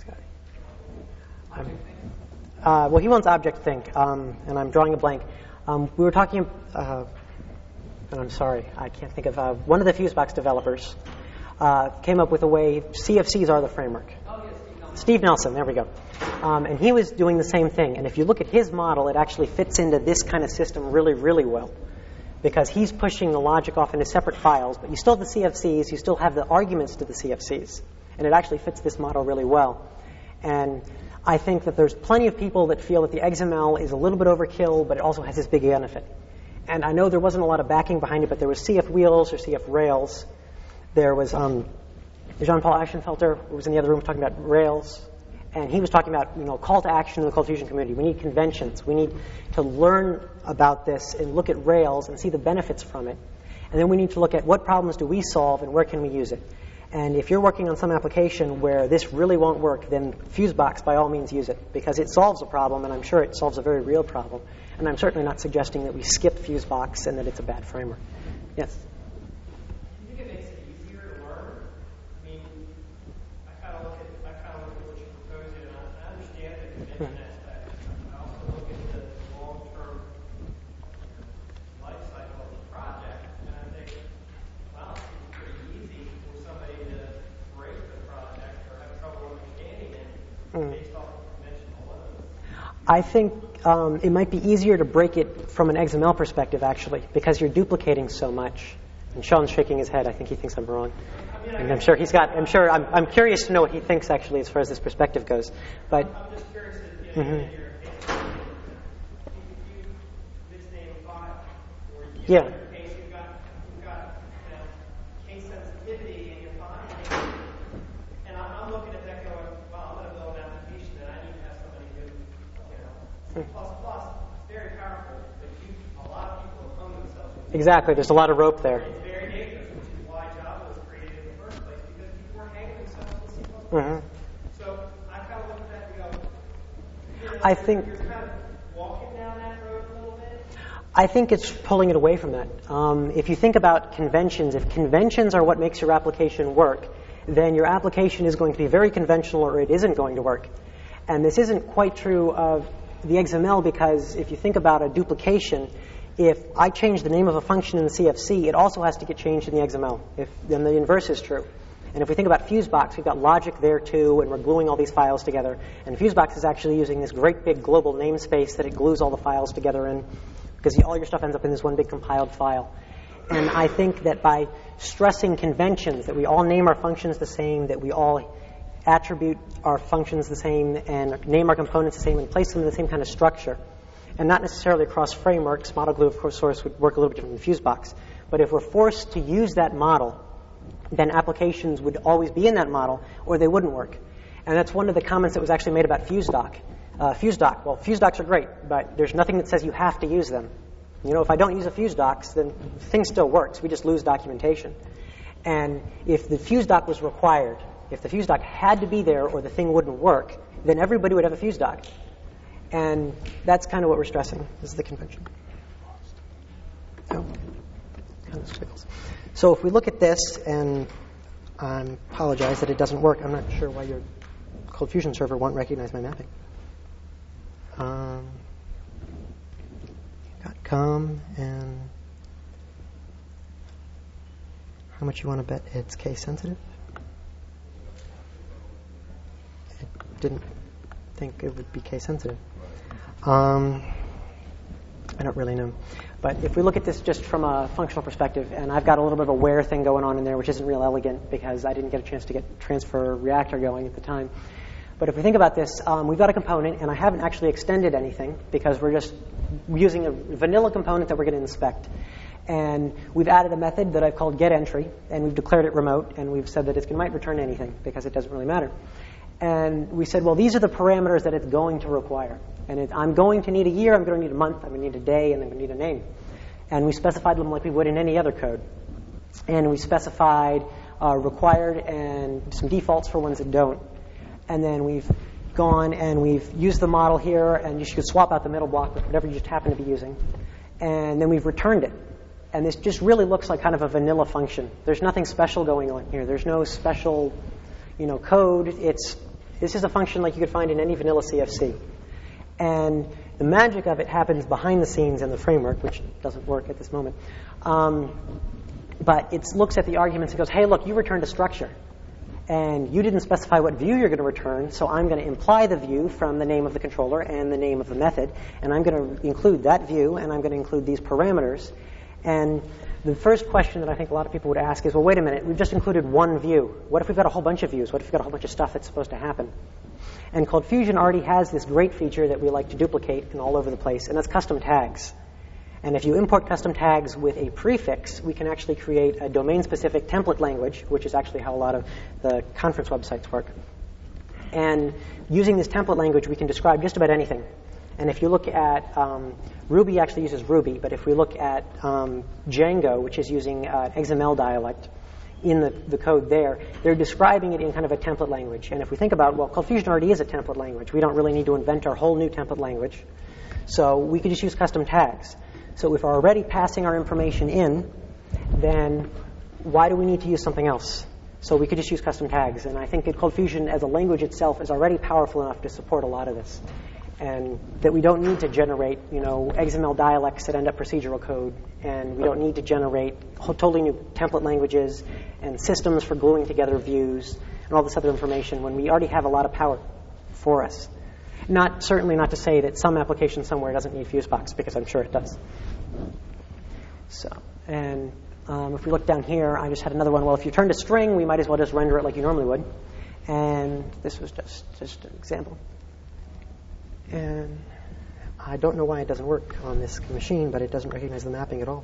guy. Um, uh, well, he wants Object Think, um, and I'm drawing a blank. Um, we were talking, uh, and I'm sorry, I can't think of, uh, one of the Fusebox developers uh, came up with a way, C F Cs are the framework. Oh, yes, Steve Nelson. Steve Nelson, there we go. Um, and he was doing the same thing. And if you look at his model, it actually fits into this kind of system really, really well. Because he's pushing the logic off into separate files, but you still have the C F Cs, you still have the arguments to the C F Cs. And it actually fits this model really well. And I think that there's plenty of people that feel that the X M L is a little bit overkill, but it also has this big benefit. And I know there wasn't a lot of backing behind it, but there was C F Wheels or C F Rails. There was um, Jean-Paul Aschenfelter, who was in the other room talking about Rails. And he was talking about, you know, call to action in the Cold Fusion community. We need conventions. We need to learn about this and look at Rails and see the benefits from it. And then we need to look at what problems do we solve and where can we use it. And if you're working on some application where this really won't work, then Fusebox, by all means, use it. Because it solves a problem, and I'm sure it solves a very real problem. And I'm certainly not suggesting that we skip Fusebox and that it's a bad framework. Yes? Do you think it makes it easier to learn? I mean, I kind of look at, I kind of look at what you're proposing, and I, I understand the convention aspect. I also look at the long-term life cycle of the project, and I think, wow, it seems pretty easy for somebody to break the project or have trouble understanding it Mm. based off of I think um, it might be easier to break it from an X M L perspective, actually, because you're duplicating so much. And Sean's shaking his head. I think he thinks I'm wrong. And I'm sure he's got, I'm sure, I'm, I'm curious to know what he thinks, actually, as far as this perspective goes. But, I'm just curious if you know, Mhm. in your case, if you misname a file, or you Yeah. in your case, you've got, you've got you know, case sensitivity in your file, and I'm, I'm looking at that going, well, I'm going to build an application that I need to have somebody do, you know, C plus plus, it's very powerful, but you, a lot of people have hung themselves with it. exactly, there's a lot of rope there. It's very dangerous, which is why Java was created in the first place, because people were hanging themselves with C plus plus. Mhm. So I kind of look at that and go, you know, I you're- think- you're kind of walking down that road a little bit. I think it's pulling it away from that. Um, if you think about conventions, if conventions are what makes your application work, then your application is going to be very conventional or it isn't going to work. And this isn't quite true of the X M L because if you think about a duplication, if I change the name of a function in the C F C, it also has to get changed in the X M L. If, then the inverse is true. And if we think about Fusebox, we've got logic there too, and we're gluing all these files together. And Fusebox is actually using this great big global namespace that it glues all the files together in, because all your stuff ends up in this one big compiled file. And I think that by stressing conventions, that we all name our functions the same, that we all attribute our functions the same, and name our components the same, and place them in the same kind of structure, and not necessarily across frameworks. Model glue, of course, would work a little bit different than Fusebox. But if we're forced to use that model, then applications would always be in that model, or they wouldn't work. And that's one of the comments that was actually made about FuseDoc. Uh, FuseDoc, well, FuseDocs are great, but there's nothing that says you have to use them. You know, if I don't use a FuseDocs, then the thing still works. We just lose documentation. And if the FuseDoc was required, if the FuseDoc had to be there or the thing wouldn't work, then everybody would have a FuseDoc. And that's kind of what we're stressing. This is the convention. Oh, kind of squiggles. So if we look at this, and I apologize that it doesn't work. I'm not sure why your Cold Fusion server won't recognize my mapping. Um, got com, and how much you want to bet it's case sensitive? It didn't think it would be case sensitive. Um, I don't really know. But if we look at this just from a functional perspective, and I've got a little bit of a where thing going on in there, which isn't real elegant because I didn't get a chance to get transfer reactor going at the time. But if we think about this, um, we've got a component, and I haven't actually extended anything because we're just using a vanilla component that we're going to inspect. And we've added a method that I've called getEntry, and we've declared it remote, and we've said that it might return anything because it doesn't really matter. And we said, well, these are the parameters that it's going to require. And it, I'm going to need a year, I'm going to need a month, I'm going to need a day, and I'm going to need a name. And we specified them like we would in any other code. And we specified uh, required and some defaults for ones that don't. And then we've gone and we've used the model here, and you should swap out the middle block with whatever you just happen to be using. And then we've returned it. And this just really looks like kind of a vanilla function. There's nothing special going on here. There's no special, you know, code. It's this is a function like you could find in any vanilla C F C. And the magic of it happens behind the scenes in the framework, which doesn't work at this moment. Um, but it looks at the arguments and goes, hey, look, you returned a structure. And you didn't specify what view you're going to return, so I'm going to imply the view from the name of the controller and the name of the method. And I'm going to include that view, and I'm going to include these parameters. And the first question that I think a lot of people would ask is, well, wait a minute, we've just included one view. What if we've got a whole bunch of views? What if we've got a whole bunch of stuff that's supposed to happen? And Cold Fusion already has this great feature that we like to duplicate and all over the place, and that's custom tags. And if you import custom tags with a prefix, we can actually create a domain-specific template language, which is actually how a lot of the conference websites work. And using this template language, we can describe just about anything. And if you look at um, Ruby actually uses Ruby, but if we look at um, Django, which is using uh, X M L dialect in the, the code there, they're describing it in kind of a template language. And if we think about, well, Cold Fusion already is a template language. We don't really need to invent our whole new template language. So we could just use custom tags. So if we're already passing our information in, then why do we need to use something else? So we could just use custom tags. And I think that Cold Fusion as a language itself is already powerful enough to support a lot of this. And that we don't need to generate, you know, X M L dialects that end up procedural code. And we don't need to generate totally new template languages and systems for gluing together views and all this other information when we already have a lot of power for us. Not certainly not to say that some application somewhere doesn't need Fusebox, because I'm sure it does. So, and um, if we look down here, I just had another one. Well, if you turn to string, we might as well just render it like you normally would. And this was just, just an example. And I don't know why it doesn't work on this machine, but it doesn't recognize the mapping at all.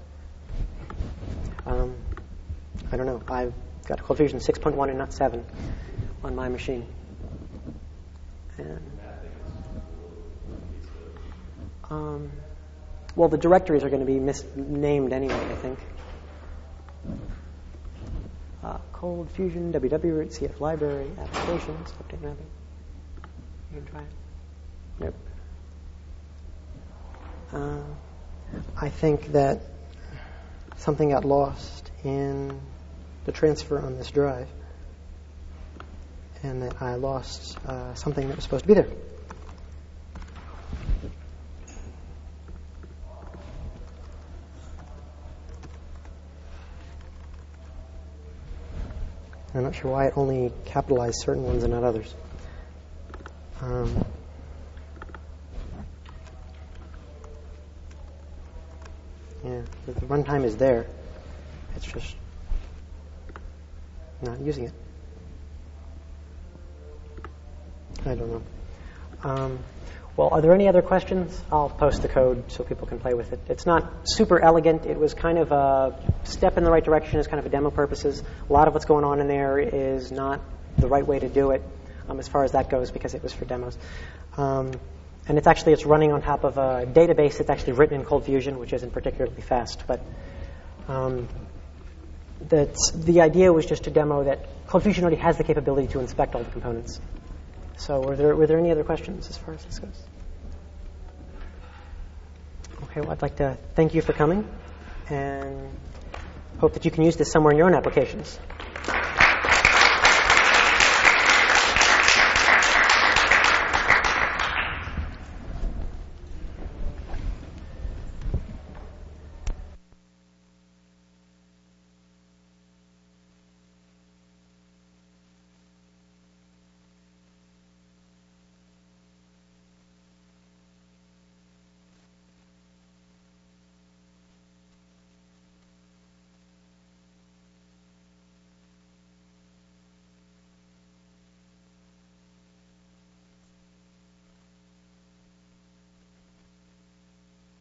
Um, I don't know. I've got ColdFusion six point one and not seven on my machine. And, um, well, the directories are going to be misnamed anyway, I think. Uh, ColdFusion, W W root, C F library, applications, update mapping. You can try it. Nope. Uh, I think that something got lost in the transfer on this drive, and that I lost uh, something that was supposed to be there. I'm not sure why it only capitalized certain ones and not others. Um, yeah, the runtime is there. It's just not using it. I don't know. Um, well, are there any other questions? I'll post the code so people can play with it. It's not super elegant. It was kind of a step in the right direction as kind of a demo purposes. A lot of what's going on in there is not the right way to do it um, as far as that goes, because it was for demos. Um, and it's actually, it's running on top of a database that's actually written in ColdFusion, which isn't particularly fast. But um, that's, the idea was just to demo that ColdFusion already has the capability to inspect all the components. So were there, were there any other questions as far as this goes? Okay, well, I'd like to thank you for coming and hope that you can use this somewhere in your own applications.